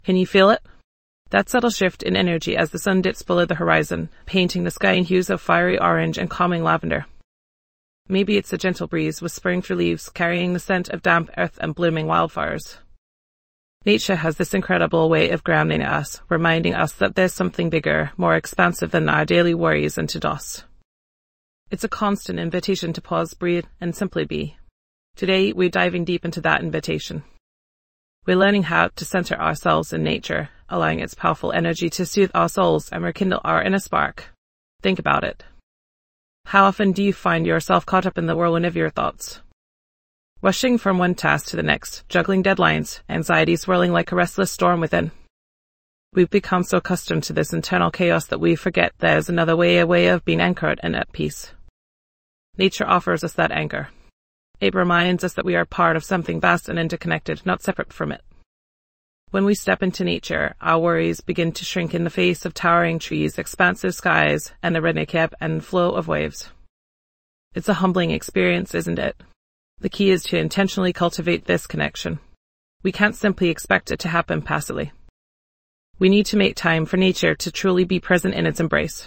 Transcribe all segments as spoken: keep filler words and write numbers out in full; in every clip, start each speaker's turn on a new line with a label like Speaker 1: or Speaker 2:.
Speaker 1: Can you feel it? That subtle shift in energy as the sun dips below the horizon, painting the sky in hues of fiery orange and calming lavender. Maybe it's a gentle breeze whispering through leaves, carrying the scent of damp earth and blooming wildflowers. Nature has this incredible way of grounding us, reminding us that there's something bigger, more expansive than our daily worries and to-dos. It's a constant invitation to pause, breathe, and simply be. Today, we're diving deep into that invitation. We're learning how to center ourselves in nature, allowing its powerful energy to soothe our souls and rekindle our inner spark. Think about it. How often do you find yourself caught up in the whirlwind of your thoughts? Rushing from one task to the next, juggling deadlines, anxiety swirling like a restless storm within. We've become so accustomed to this internal chaos that we forget there's another way, a way of being anchored and at peace. Nature offers us that anchor. It reminds us that we are part of something vast and interconnected, not separate from it. When we step into nature, our worries begin to shrink in the face of towering trees, expansive skies, and the rhythmic ebb and flow of waves. It's a humbling experience, isn't it? The key is to intentionally cultivate this connection. We can't simply expect it to happen passively. We need to make time for nature to truly be present in its embrace.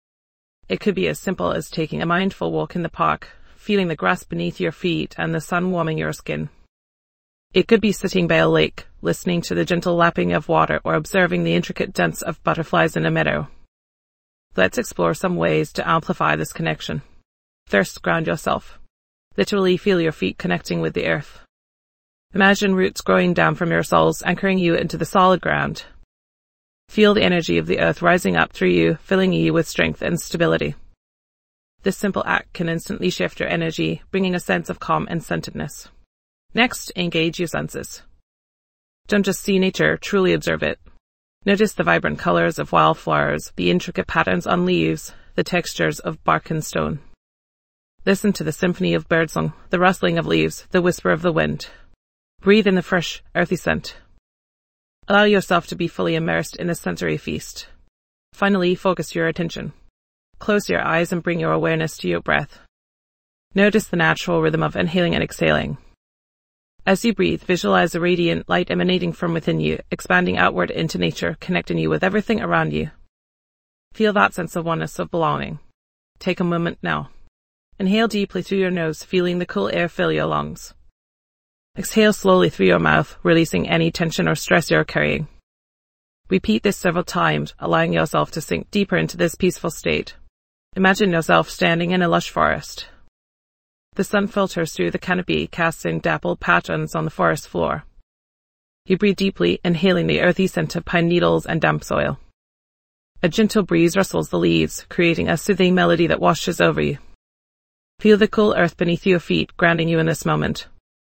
Speaker 1: It could be as simple as taking a mindful walk in the park, feeling the grass beneath your feet and the sun warming your skin. It could be sitting by a lake, listening to the gentle lapping of water or observing the intricate dance of butterflies in a meadow. Let's explore some ways to amplify this connection. First, ground yourself. Literally feel your feet connecting with the earth. Imagine roots growing down from your soles, anchoring you into the solid ground. Feel the energy of the earth rising up through you, filling you with strength and stability. This simple act can instantly shift your energy, bringing a sense of calm and centeredness. Next, engage your senses. Don't just see nature, truly observe it. Notice the vibrant colors of wildflowers, the intricate patterns on leaves, the textures of bark and stone. Listen to the symphony of birdsong, the rustling of leaves, the whisper of the wind. Breathe in the fresh, earthy scent. Allow yourself to be fully immersed in this sensory feast. Finally, focus your attention. Close your eyes and bring your awareness to your breath. Notice the natural rhythm of inhaling and exhaling. As you breathe, visualize a radiant light emanating from within you, expanding outward into nature, connecting you with everything around you. Feel that sense of oneness, of belonging. Take a moment now. Inhale deeply through your nose, feeling the cool air fill your lungs. Exhale slowly through your mouth, releasing any tension or stress you're carrying. Repeat this several times, allowing yourself to sink deeper into this peaceful state. Imagine yourself standing in a lush forest. The sun filters through the canopy, casting dappled patterns on the forest floor. You breathe deeply, inhaling the earthy scent of pine needles and damp soil. A gentle breeze rustles the leaves, creating a soothing melody that washes over you. Feel the cool earth beneath your feet, grounding you in this moment.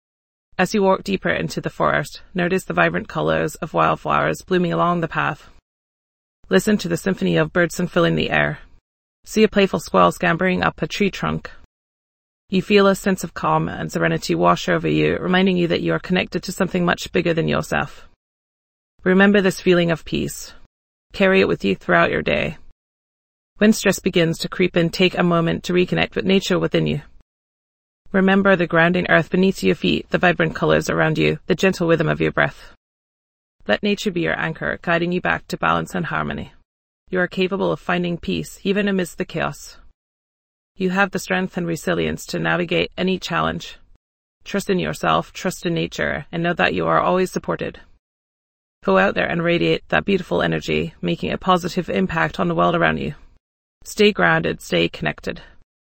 Speaker 1: As you walk deeper into the forest, notice the vibrant colors of wildflowers blooming along the path. Listen to the symphony of birdsong filling the air. See a playful squirrel scampering up a tree trunk. You feel a sense of calm and serenity wash over you, reminding you that you are connected to something much bigger than yourself. Remember this feeling of peace. Carry it with you throughout your day. When stress begins to creep in, take a moment to reconnect with nature within you. Remember the grounding earth beneath your feet, the vibrant colors around you, the gentle rhythm of your breath. Let nature be your anchor, guiding you back to balance and harmony. You are capable of finding peace, even amidst the chaos. You have the strength and resilience to navigate any challenge. Trust in yourself, trust in nature, and know that you are always supported. Go out there and radiate that beautiful energy, making a positive impact on the world around you. Stay grounded, stay connected.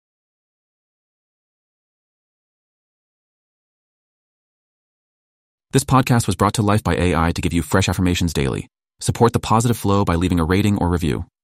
Speaker 2: This podcast was brought to life by A I to give you fresh affirmations daily. Support the positive flow by leaving a rating or review.